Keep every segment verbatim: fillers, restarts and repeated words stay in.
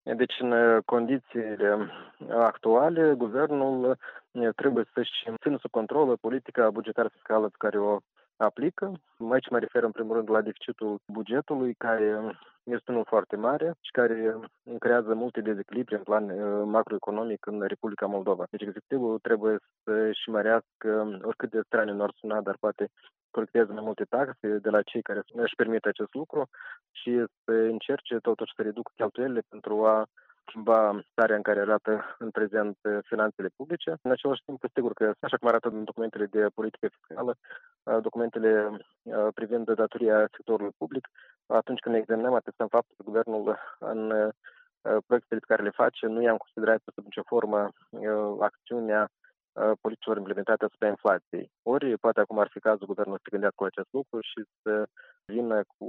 Deci, în condițiile actuale, guvernul trebuie să-și țină sub control politica bugetară fiscală pe care o aplică. Aici mă refer în primul rând la deficitul bugetului, care este unul foarte mare și care creează multe dezechilibre în plan macroeconomic în Republica Moldova. Deci executivul trebuie să-și mărească, oricât de strane nu ar suna, dar poate colectează mai multe taxe de la cei care își permit acest lucru și să încerce totuși să reducă cheltuielile pentru a schimba starea în care arată în prezent finanțele publice. În același timp, sigur că, așa cum arată în documentele de politică fiscală, documentele privind datoria sectorului public, atunci când ne examinăm, atestăm faptul că guvernul în proiectele pe care le face nu ia în considerare sub nicio formă acțiunea politicilor implementate asupra inflației. Ori, poate acum ar fi cazul guvernul să se gândească cu acest lucru și să vină cu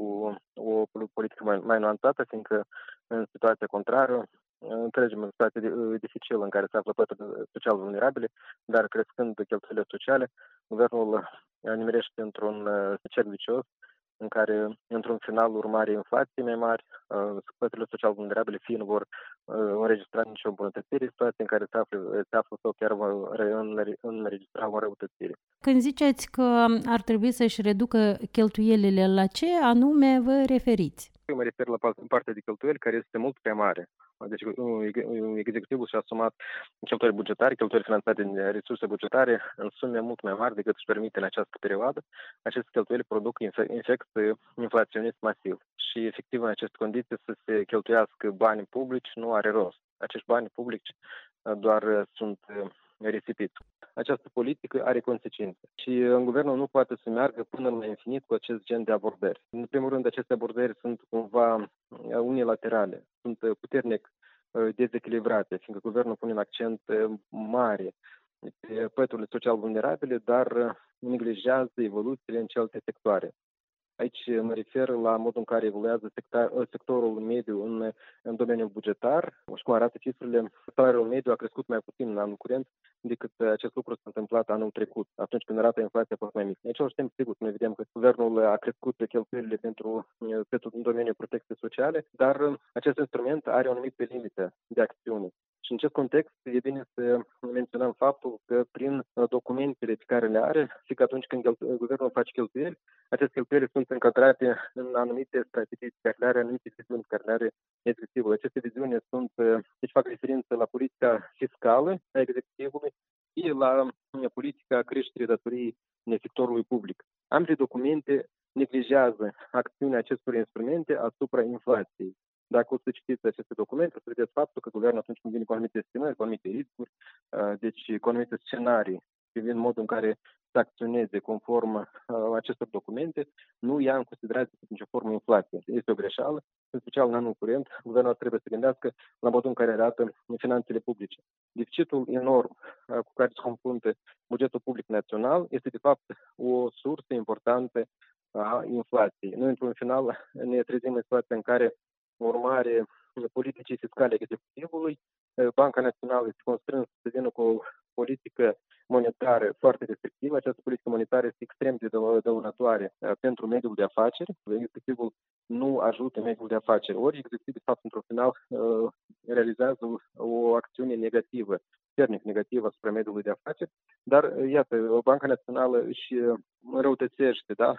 o politică mai, mai nuanțată, fiindcă în situația contrară, înțelegem în situație dificilă în care se află pături social vulnerabile, dar crescând cheltuielile sociale, guvernul nimerește într-un cerc vicios în care, într-un final, urmare inflații mai mari, păturile social vulnerabile fie nu vor înregistra nicio îmbunătățire, situații în care se află, se află sau chiar vor înregistra o răutățire. Când ziceți că ar trebui să-și reducă cheltuielile, la ce anume vă referiți? Eu mă refer la partea de cheltuieli care este mult prea mare. Deci executivul și-a asumat cheltuieli bugetare, cheltuieli finanțate din resurse bugetare în sume mult mai mari decât își permite în această perioadă. Aceste cheltuieli produc efect inflaționist masiv și efectiv în aceste condiții să se cheltuiască bani publici nu are rost. Acești bani publici doar sunt risipiți. Această politică are consecințe și în guvernul nu poate să meargă până la infinit cu acest gen de abordări. În primul rând, aceste abordări sunt cumva unilaterale, sunt puternic dezechilibrate, fiindcă guvernul pune un accent mare pe păturile social vulnerabile, dar neglijează evoluțiile în celelalte sectoare. Aici mă refer la modul în care evoluează sector, sectorul mediu în, în domeniul bugetar și cum arată cifrele. Salariul mediu a crescut mai puțin în anul curent decât acest lucru s-a întâmplat anul trecut, atunci când rata inflației a fost mai mică. În același timp, sigur, noi vedem că guvernul a crescut cheltuielile pentru, pentru în domeniul protecției sociale, dar acest instrument are o anumită limită de acțiune. Și în acest context e bine să menționăm faptul că prin documentele pe care le are, și că atunci când guvernul face cheltuieli, aceste cheltuieli sunt încadrate în anumite strategii care le are, anumite viziuni care le are executivul. Aceste viziuni sunt, deci fac referință la politica fiscală a executivului și la politica creșterii datoriei sectorului public. Ambele documente neglijează acțiunea acestor instrumente asupra inflației. Dacă o să citiți aceste documente, o să vedeți faptul că guvernul atunci când vine cu anumite estimări, cu anumite riscuri, deci cu anumite scenarii, privind modul în care să acționeze conform acestor documente, nu ia în considerare sub nicio formă inflație. Este o greșeală, în special în anul curent, guvernul trebuie să gândească la modul în care arată finanțele publice. Deficitul enorm cu care se confruntă bugetul public național este de fapt o sursă importantă a inflației. Noi, într-un final, ne trezim în situația în care urmare politicii fiscale executivului, Banca Națională este constrânsă să vină cu o politică monetară foarte restrictivă. Această politică monetară este extrem de dăunătoare pentru mediul de afaceri. Executivul nu ajută mediul de afaceri. Ori executivul, de fapt, într-un final, realizează o acțiune negativă, puternic negativă asupra mediului de afaceri, dar, iată, Banca Națională își înrăutățește, da?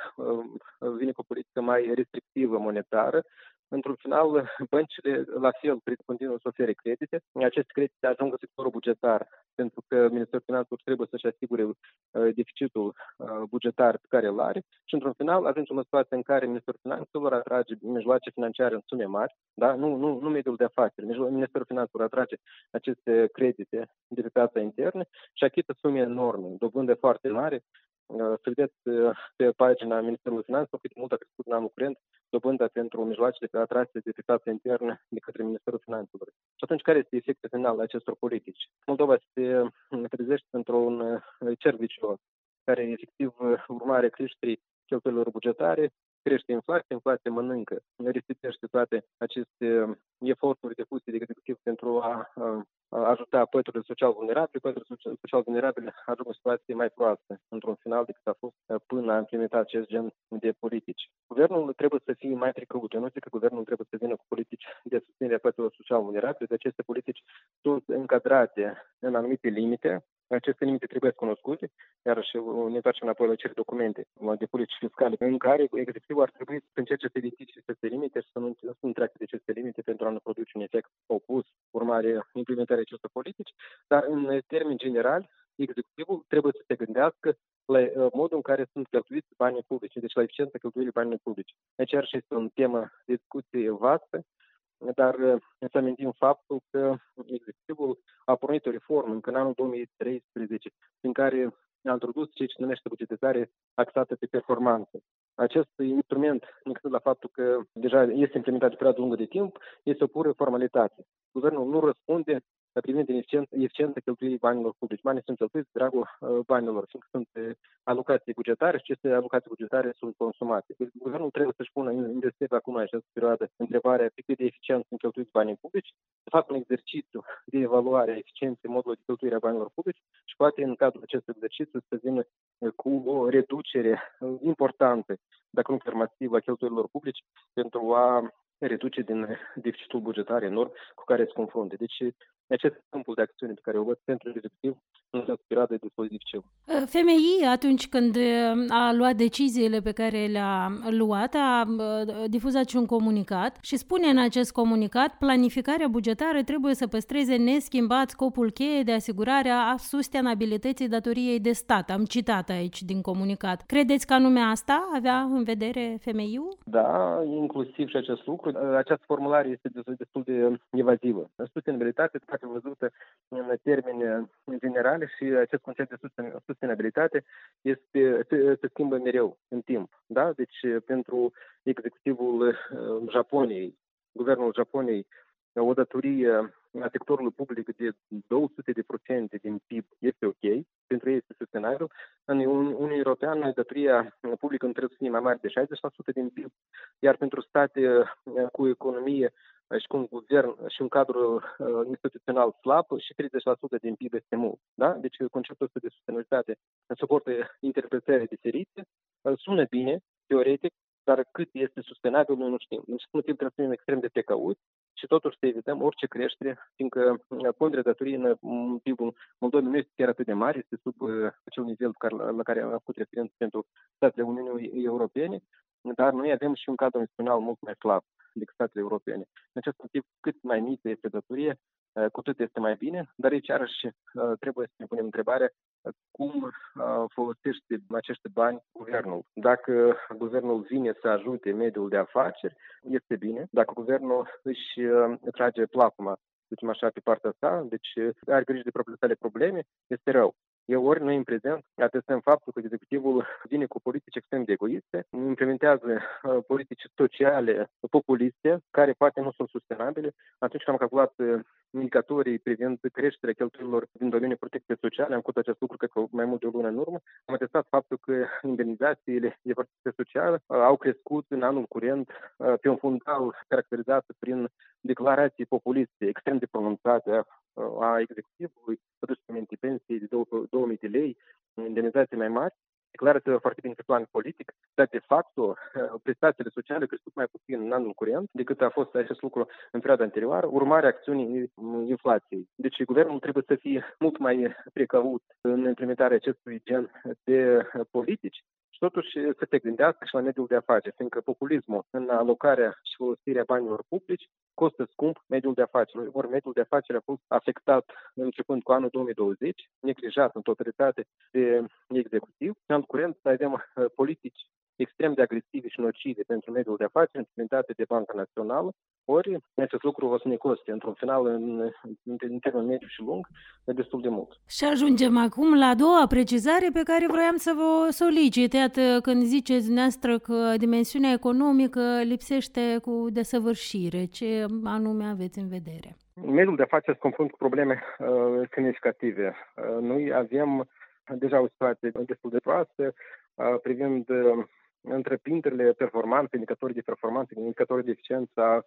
Vine cu o politică mai restrictivă monetară. Într-un final, băncile, la fel, continuă să ofere credite. Aceste credite ajung în sectorul bugetar, pentru că Ministerul Finanțelor trebuie să-și asigure deficitul bugetar pe care îl are și, într-un final, ajungem în situația în care Ministerul Finanțelor atrage mijloace financiare în sume mari, da? nu, nu, nu mediul de afaceri. Ministerul Finanțelor atrage aceste credite de pe piața internă și achită sume enorme, dobândă foarte mare. Să vedeți pe pagina Ministerului Finanțelor cât mult a crescut în anul curent dobânda pentru mijloacele atrase de pe piața internă de către Ministerul Finanțelor. Și atunci, care este efectul final al acestor politici? Moldova se trezește într-un cerc vicios, care efectiv urmare creșterii cheltuielilor bugetare, crește inflația, inflația mănâncă, risipește toate aceste eforturi depuse de executiv pentru a ajuta păturile social vulnerabile, păturile social vulnerabile ajung în situații mai proaste, într-un final, decât a fost până a implementa acest gen de politici. Guvernul trebuie să fie mai precaut. Eu nu zic că guvernul trebuie să vină cu politici de susținere a păturilor social vulnerabile, de aceste politici sunt încadrate în anumite limite. Aceste limite trebuie cunoscute, iar și ne întoarcem înapoi la cele documente de politici fiscale, în care executivul ar trebui să încerce să ridice aceste limite și să nu, să nu treacă de aceste limite pentru a nu produce un efect opus urmare implementarea acestor politici, dar în termeni generali, executivul trebuie să se gândească la modul în care sunt cheltuiți banii publici, deci la eficiența cheltuirii banilor publici. Deci chiar și este un temă de discuție vastă, dar să amintim faptul că executivul a pornit o reformă încă în anul două mii treisprezece, în care a introdus ceea ce se numește bugetizare axată pe performanță. Acest instrument, inclusiv la faptul că deja este implementat de perioadă lungă de timp, este o pură formalitate. Guvernul nu răspunde privind eficiența cheltuirii banilor publici. Banii sunt cheltuiți de dragul banilor, fiindcă sunt alocații bugetare și aceste alocații bugetare sunt consumate. Guvernul trebuie să-și pună în perspectivă acum, în această perioadă, întrebarea pe cât de eficient sunt cheltuiți banii publici, să facă un exercițiu de evaluare a eficienței modului de cheltuire a banilor publici și poate în cadrul acestui exercițiu să vină cu o reducere importantă, dacă nu chiar masivă, a cheltuielilor publici pentru a reduce din deficitul bugetar enorm cu care se confrunte. Deci, acest câmpul de acțiune pe care o văd pentru executiv în această perioadă destul de dificil. F M I, atunci când a luat deciziile pe care le-a luat, a difuzat și un comunicat și spune în acest comunicat: planificarea bugetară trebuie să păstreze neschimbat scopul cheie de asigurare a sustenabilității datoriei de stat. Am citat aici din comunicat. Credeți că anume asta avea în vedere F M I-ul? Da, inclusiv și acest lucru. Această formulare este destul de evazivă. Sustenabilitate poate văzută în termeni generale și acest concept de sustenabilitate este, se, se schimbă mereu în timp. Da? Deci pentru executivul Japoniei, guvernul Japoniei, o datorie a sectorului public de două sute de procente din P I B este ok, pentru ei este sustenabil. În Uniunea Europeană, datoria publică nu trebuie să fie mai mare de șaizeci la sută din P I B, iar pentru state cu economie și cu un guvern și un cadru instituțional slab, și treizeci la sută din P I B este mult. Da? Deci conceptul ăsta de sustenabilitate suportă interpretări diferite, sună bine, teoretic, dar cât este sustenabil, noi nu știm. Deci, motiv trebuie să fim extrem de precauți și totuși să evităm orice creștere, fiindcă ponderea datoriei în P I B-ul Moldovei nu este chiar atât de mare, este sub acel nivel la care am făcut referință pentru statele Uniunii Europene, dar noi avem și un cadru instituțional mult mai slab decât statele europene. În acest motiv, cât mai mică este datorie, cu atât este mai bine, dar aici iarăși trebuie să ne punem întrebarea cum folosește acești bani guvernul. Dacă guvernul vine să ajute mediul de afaceri, este bine. Dacă guvernul își trage plapuma, zicem așa, pe partea asta, deci are grijă de propriile sale probleme, este rău. Eu ori noi în prezent atestăm faptul că executivul vine cu politici extrem de egoiste, implementează uh, politici sociale populiste, care poate nu sunt sustenabile. Atunci când am calculat uh, indicatorii privind creșterea cheltuielilor din domeniul protecției sociale, am făcut acest lucru cred că mai mult de o lună în urmă, am atestat faptul că indemnizațiile de protecție socială uh, au crescut în anul curent uh, pe un fundal caracterizat prin declarații populiste extrem de pronunțate a executivului, reducerea pensiei de două mii de lei, indemnizații mai mari, declarația foarte bine pe plan politic, dar de fapt prestațiile sociale au crescut mai puțin în anul curent decât a fost acest lucru în perioada anterioară, urmarea acțiunii inflației. Deci guvernul trebuie să fie mult mai precaut în implementarea acestui gen de politici și totuși să se gândească și la mediul de afaceri, fiindcă populismul în alocarea și folosirea banilor publici costă scump mediul de afaceri. Ori mediul de afaceri a fost afectat începând cu anul două mii douăzeci, neglijat în totalitate de executiv. În anul curent avem politici extrem de agresive și nocive pentru mediul de afaceri implementate de Banca Națională, ori acest lucru o să ne coste, într-un final, în, în termen mediu și lung, destul de mult. Și ajungem acum la a doua precizare pe care vroiam să vă solicit. Iată, când ziceți dumneavoastră că dimensiunea economică lipsește cu desăvârșire, ce anume aveți în vedere? Mediul de afaceri se confruntă cu probleme uh, semnificative. Uh, noi avem deja o situație destul de proastă uh, privind uh, întreprinderile performanțe, indicatorii de performanță, indicatorii de eficiență a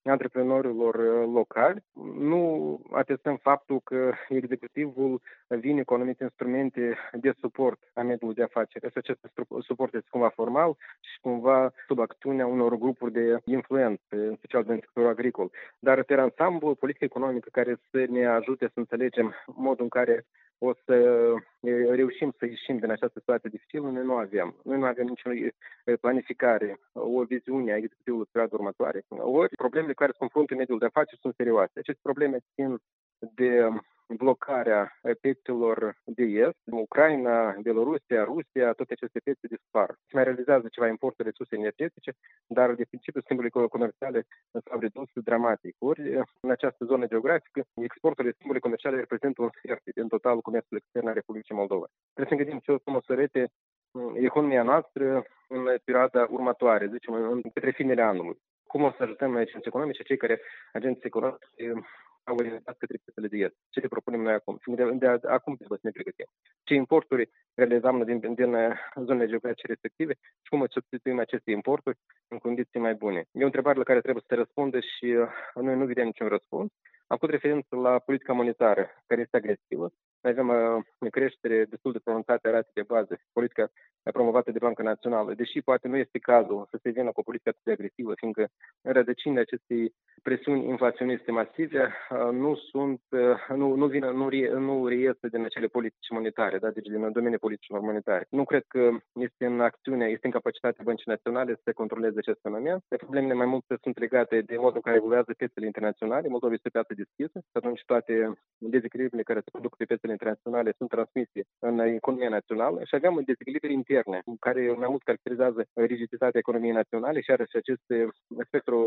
antreprenorilor locali. Nu atestăm faptul că executivul vine cu anumite instrumente de suport a mediului de afaceri. Acest suport este cumva formal și cumva sub acțiunea unor grupuri de influență, în special din sectorul agricol. Dar pe ansamblu, politică economică care să ne ajute să înțelegem modul în care o să reușim să ieșim din această situație dificilă, noi nu avem. Noi nu avem nicio planificare, o viziune a executivului pe perioada următoare. Ori problemele care se confruntă în mediul de afaceri sunt serioase. Aceste probleme țin de blocarea piețelor de est, Ucraina, Belorusia, Rusia, toate aceste piețe dispar. Se mai realizează ceva importuri de resurse energetice, dar de principiu schimburile comerciale s-au redus dramatic. Ori în această zonă geografică, exporturile schimburile comerciale reprezintă un sfert din totalul comerțului extern al Republicii Moldova. Trebuie să ne gândim ce o să măsurete economia noastră în perioada următoare, zicem, în către finele anului. Cum o să ajutăm noi agenții economici, cei care agenții economici au orientat către piețele de est. Ce le propunem noi acum? De, de, de acum trebuie să ne pregătim. Ce importuri realizăm din, din zonele geografice respective și cum substituim aceste importuri în condiții mai bune. E o întrebare la care trebuie să se răspundă și noi nu vedem niciun răspuns. Am făcut referință la politica monetară, care este agresivă. Noi avem o creștere destul de pronunțată a ratei de bază, politica promovată de Banca Națională, deși poate nu este cazul să se vină cu o politică atât de agresivă, fiindcă rădăcinile acestei presiuni inflaționiste masive nu sunt, nu, nu, vin, nu, nu reiese din acele politici monetare, da? Deci din domeniul politicilor monetare. Nu cred că este în acțiune, este în capacitatea Băncii Naționale să controleze acest fenomen. Problemele mai multe sunt legate de modul în care evoluează piețele internaționale. Moldova este o piață deschisă, atunci toate dezechilibrele care se produc pe piețele internaționale sunt transmise în economia națională și avem dezechilibre interne, care mai mult caracterizează rigiditatea economiei naționale și are și acest spectru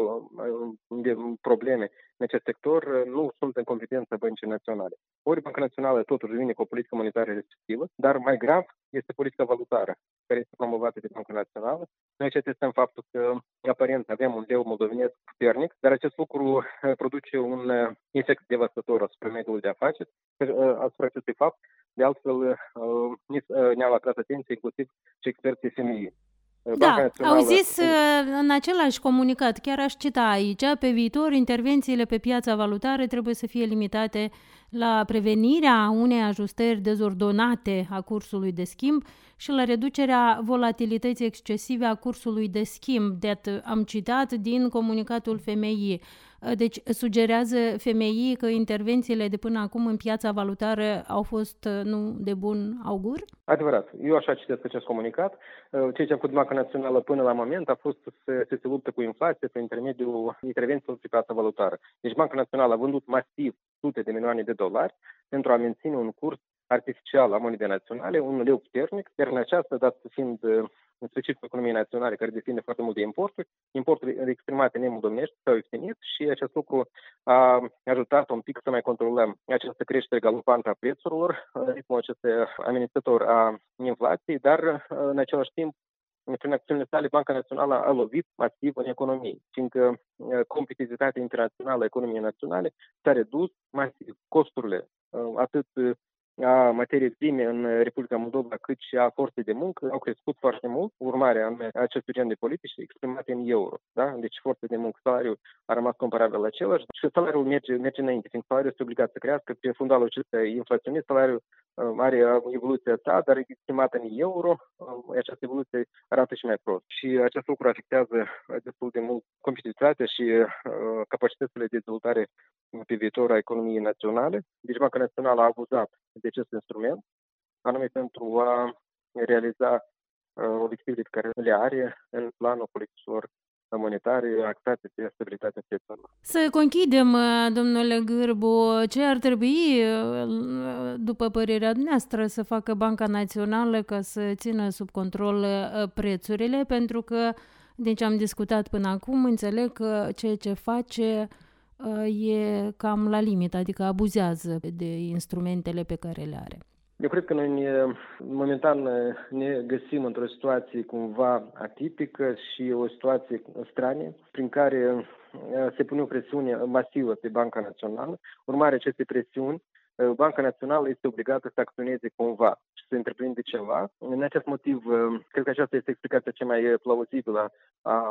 de probleme în acest sector nu sunt în competența Băncii Naționale. Ori Banca Națională totuși vine cu o politică monetară restrictivă, dar mai grav este politica valutară, care este promovată de Banca Națională. Noi atestăm faptul că aparent avem un leu moldovenesc puternic, dar acest lucru produce un efect devastator asupra mediului de afaceri, asupra acestui fapt. De altfel, ne-au atras atenție inclusiv și experții F M I. Da, Națională... au zis în același comunicat, chiar aș cita aici, pe viitor intervențiile pe piața valutară trebuie să fie limitate la prevenirea unei ajustări dezordonate a cursului de schimb și la reducerea volatilității excesive a cursului de schimb. De am citat din comunicatul F M I. Deci sugerează F M I că intervențiile de până acum în piața valutară au fost nu de bun augur? Adevărat. Eu așa citesc acest comunicat. Ceea ce a făcut Banca Națională până la moment a fost să se, să se lupte cu inflație prin intermediul intervențiilor pe piața valutară. Deci Banca Națională a vândut masiv sute de milioane de dolari pentru a menține un curs artificial a monedei naționale, un leu puternic, iar în această, dat fiind specific economiei naționale, care depinde foarte mult de importuri, importurile exprimate nemoldovenești s-au ieftinit și acest lucru a ajutat un pic să mai controlăm această creștere galopantă a prețurilor, ritmul acesta amenințător a inflației, dar în același timp, prin acțiunile sale, Banca Națională a lovit masiv în economie, fiindcă competitivitatea internațională a economiei naționale s-a redus masiv. Costurile, atât a materiei prime în Republica Moldova, cât și a forței de muncă, au crescut foarte mult, urmarea acestui gen de politici exprimate în euro. Da? Deci forța de muncă, salariul a rămas comparabil la același și salariul merge, merge înainte, fiindcă salariul este obligat să crească pe fundalul acesta inflaționist, salariul are evoluția sa, dar estimată în euro, această evoluție arată și mai prost. Și acest lucru afectează destul de mult competitivitatea și capacitățile de dezvoltare pe viitor a economiei naționale. Deci Banca Națională a abuzat de acest instrument, anume pentru a realiza obiectivele pe care le are în planul politicilor monetare axate pe stabilitatea piețelor. Să conchidem, domnule Gârbu, ce ar trebui, după părerea noastră, să facă Banca Națională ca să țină sub control prețurile, pentru că, din ce am discutat până acum, înțeleg că ceea ce face e cam la limită, adică abuzează de instrumentele pe care le are. Eu cred că noi ne, momentan ne găsim într-o situație cumva atipică și o situație stranie prin care se pune o presiune masivă pe Banca Națională. Urmare acestei presiuni, Banca Națională este obligată să acționeze cumva și să întreprinde ceva. În acest motiv, cred că aceasta este explicația cea mai plauzibilă a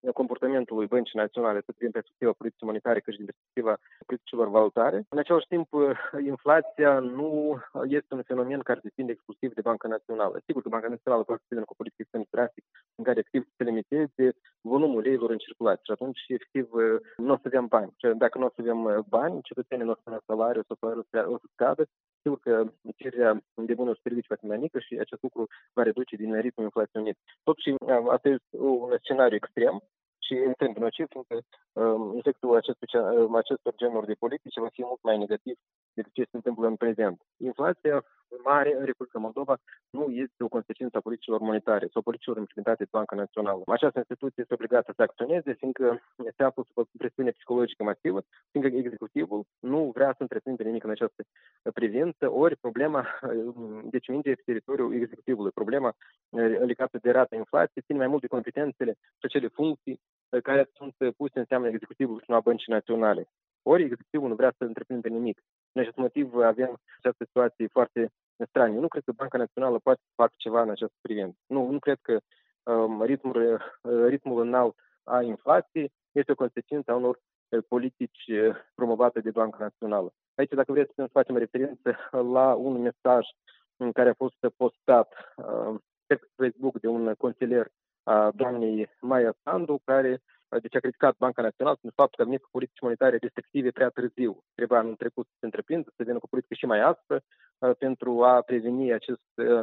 comportamentului Băncii Naționale, atât din perspectiva politicii monetare, cât și din perspectiva politicilor valutare. În același timp, inflația nu este un fenomen care depinde exclusiv de Banca Națională. Sigur că Banca Națională poate să vină cu o politică extrem drastic în care efectiv să limiteze volumul leilor în circulație și atunci efectiv nu o să avem bani. Și dacă nu o să avem bani, cetățenii nu o să avem salariu, o să salariul o să scadă. Sigur că cererea de bunuri și servicii va fi mai mică și acest lucru va reduce din ritmul inflaționist. Totuși, asta este un scenariu extrem și extrem de nociv, fiindcă um, efectul acestui, acestor genuri de politici va fi mult mai negativ decât ce se întâmplă în prezent. Inflația mare în Republica Moldova nu este o consecință a politicilor monetare sau politicilor implementate de Banca Națională. Această instituție este obligată să acționeze, fiindcă se află sub presiune psihologică masivă, fiindcă executivul nu vrea să întreprindă nimic în această privință, ori problema, deci mingea pe teritoriul executivului, problema legată de rata inflației ține mai mult de competențele și acele funcții care sunt puse în seamă executivul și nu a Băncii Naționale. Ori executivul nu vrea să întreprindă nimic. Din acest motiv avem această situație foarte stranie. Nu cred că Banca Națională poate să facă ceva în această privință. Nu, nu cred că um, ritmul, ritmul înalt a inflației este o consecință a unor politici promovate de Banca Națională. Aici, dacă vreți să facem referință la un mesaj în care a fost postat uh, pe Facebook de un consilier a doamnei Maia Sandu, care deci a criticat Banca Națională pentru faptul că a venit cu politici monetare restrictive prea târziu. Trebuia anul trecut să se întreprindă, să vină cu politică și mai aspră uh, pentru a preveni acest uh,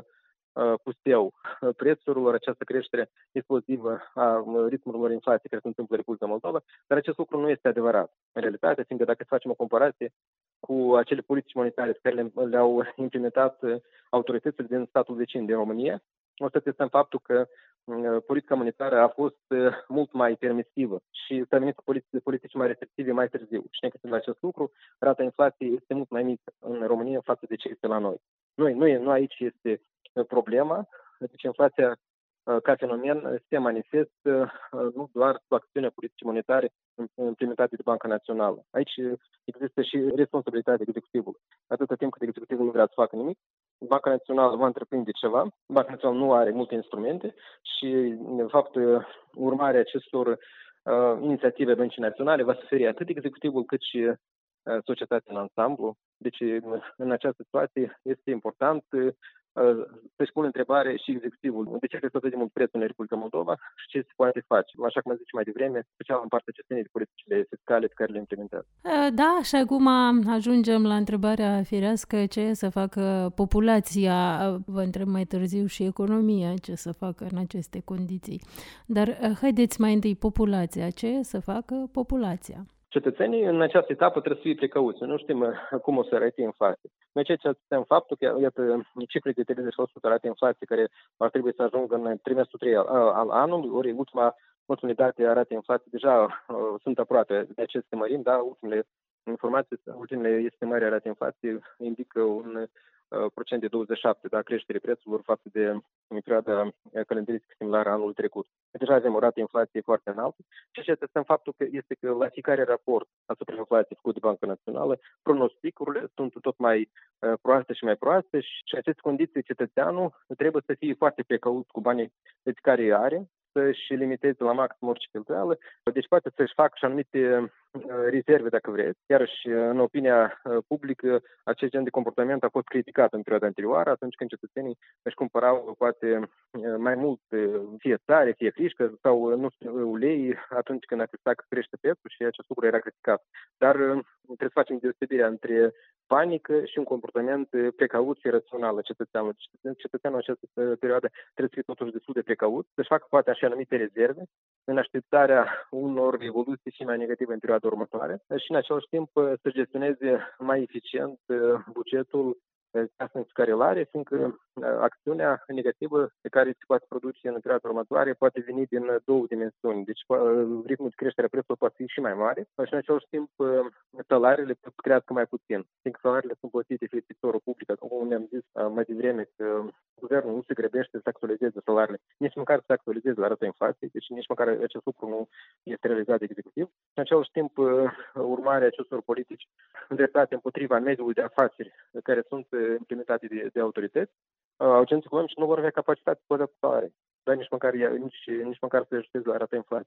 pusteu prețurilor, această creștere explozivă a ritmurilor inflației care se întâmplă în Republica Moldova, dar acest lucru nu este adevărat. În realitate, fiindcă dacă facem o comparație cu acele politici monetare pe care le, le-au implementat autoritățile din statul vecin, din România, o să testăm faptul că politica monetară a fost mult mai permisivă și s-a venit cu politici, politici mai restrictive mai târziu. Și necăsând acest lucru, rata inflației este mult mai mică în România față de ce este la noi. Noi, nu, nu aici este problema, deci inflația ca fenomen se manifestă nu doar cu acțiunea politicii monetare implementate de Banca Națională. Aici există și responsabilitatea executivului. Atâta timp cât executivul nu vrea să facă nimic, Banca Națională va întreprinde ceva, Banca Națională nu are multe instrumente și, de fapt, urmarea acestor uh, inițiative Băncii Naționale va suferi atât executivul cât și uh, societatea în ansamblu. Deci, în această situație este important uh, să-și pun întrebare și executivul. De ce crește atât de mult prețul în Republica Moldova și ce se poate face? Așa cum am zis mai devreme, special în partea cetățenii de politicile fiscale pe care le implementează. Da, și acum ajungem la întrebarea firească, ce să facă populația, vă întreb mai târziu și economia, ce să facă în aceste condiții. Dar haideți mai întâi populația, ce să facă populația? Cetățenii în această etapă trebuie să fie precauți. Nu știm cum o să arate inflația. Noi ceea ce atâtăm faptul că, iată, cifre de treizeci la sută arată inflație care ar trebui să ajungă în trimestrul trei al, al anului, ori ultima, ultimele date arată inflație deja uh, sunt aproape de aceste mărimi, dar ultimele informații, ultimele estimări arată inflație indică un procent de douăzeci și șapte, da, creștere prețurilor față de perioada calendaristică similară anul trecut. Deja avem o rată inflației foarte înaltă și ce atestăm faptul că este că la fiecare raport asupra inflației făcut de Banca Națională, pronosticurile sunt tot mai uh, proaste și mai proaste și în aceste condiții cetățeanul trebuie să fie foarte precaut cu banii pe care îi are, să-și limiteze la maxim orice cheltuială, deci poate să-și facă și anumite rezerve, dacă vreți. Iarăși, în opinia publică, acest gen de comportament a fost criticat în perioada anterioară, atunci când cetățenii își cumpărau poate mai mult fie țare, fie frișcă sau nu știu, ulei, atunci când a crescut că crește prețul și acest lucru era criticat. Dar trebuie să facem deosebirea între panică și un comportament precaut și rațional a cetățeanului. Cetățeanul în această perioadă trebuie să fie totuși destul de precaut, să-și facă poate așa anumite rezerve în așteptarea unor evoluții și mai negative în perioada următoare și în același timp să gestioneze mai eficient bugetul casnic care îl are, fiindcă acțiunea negativă pe care se poate produce în perioada următoare poate veni din două dimensiuni. Deci ritmul de creștere a prețurilor poate fi și mai mare și în același timp salariile pot crească mai puțin. Fiindcă salariile sunt plătite fie sectorul public, cum ne-am zis mai devreme că guvernul nu se grăbește să actualizeze salariile, nici măcar să actualizeze la rata inflației, deci nici măcar acest lucru nu este realizat de executiv. Și în același timp, urmarea acestor politici îndreptate împotriva mediului de afaceri care sunt implementate de, de autorități, agenții economici nu vor avea capacitate să adaptare, dar nici măcar, nici, nici măcar să ajusteze la rata inflației.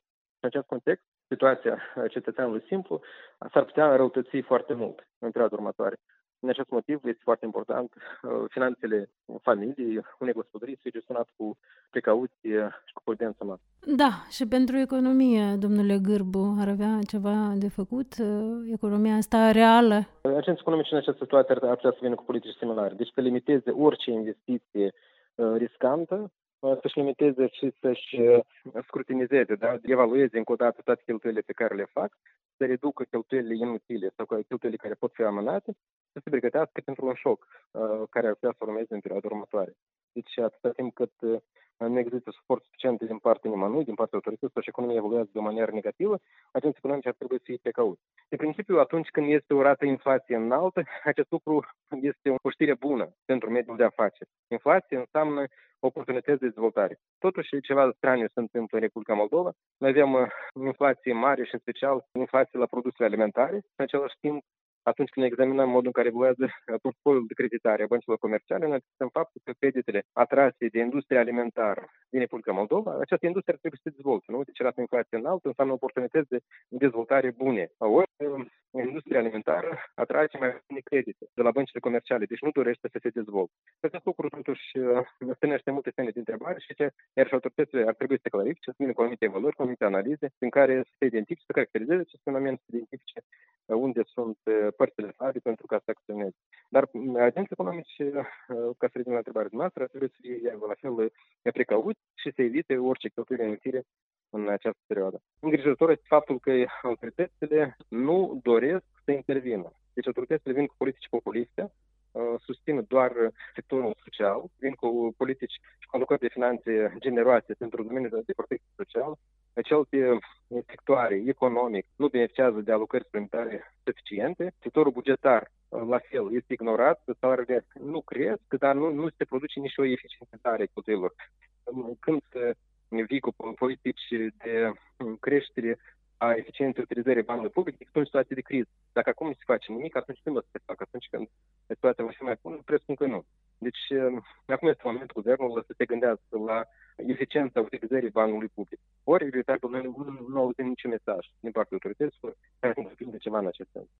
în acest context, situația cetățeanului simplu s-ar putea înrăutăți foarte mult în perioada următoare. Din acest motiv este foarte important finanțele familiei, unei gospodării, să fie gestionat cu precauție și cu prudență mare. Da, și pentru economie, domnule Gârbu, ar avea ceva de făcut? Economia asta reală? Agenții economici în această situație ar putea să vină cu politici similare. Deci să limiteze orice investiție riscantă, să-și limiteze și să-și scrutinizeze, da? Evalueze încă o dată toate cheltuielile pe care le fac, să reducă cheltuielile inutile sau cheltuielile care pot fi amânate, să se pregătească pentru un șoc care ar putea să urmeze în perioada următoare. Deci atâta timp cât nu există suport suficient din partea nimănui, din partea autorităților și economia evoluează de o manieră negativă, agenții economici ar trebui să fie precauți. De principiu, atunci când este o rată inflație înaltă, acest lucru este o știre bună pentru mediul de afaceri. Inflație înseamnă oportunități de dezvoltare. Totuși, ceva straniu se întâmplă în Republica Moldova. Noi avem inflație mare și în special inflație la produsele alimentare. În același timp, atunci când examinăm modul în care evoluează portfoliul de creditare a băncilor comerciale, noi vedem faptul că creditele atrase de industria alimentară din Republica Moldova, această industrie trebuie să se dezvolte, nu? Deci rata inflație înaltă înseamnă oportunități de dezvoltare bune. Ori industria alimentară atrage mai puține credite de la băncile comerciale, deci nu dorește să se dezvolte. Acest lucru totuși stârnește multe semne de întrebare și ce, iar și autoritățile ar trebui să clarifice, să vină cu anumite valori, cu anumite analize, în care să se identifice, să caracterizeze acest fenomen, să identifice unde sunt părțile slabe pentru ca să acționeze. Dar agenții economici, ca să revenim la întrebarea dumneavoastră, trebuie să fie la fel precauți și să evite orice cheltuieli inutile în această perioadă. Îngrijorător este faptul că autoritățile nu doresc să intervină. Deci autoritățile vin cu politici populiste, susțin doar sectorul social, vin cu politici și conducători de finanțe generoase pentru domeniul de protecție socială. Celelalte sectoare economic nu beneficiază de alocări suplimentare suficiente. Sectorul bugetar, la fel, este ignorat, salariile nu cresc, dar nu, nu se produce nici o eficientizare a cheltuielilor. Când vii cu politici de creștere a eficienței utilizării banului public, este o situație de criză. Dacă acum nu se face nimic, atunci când o să se facă? Atunci când situația va fi mai bună, presupun că nu. Deci, acum este momentul guvernului să se gândească la eficiența utilizării banului public. Ori, veritabil, noi nu auzim niciun mesaj din partea autorităților care să de ceva în acest sens.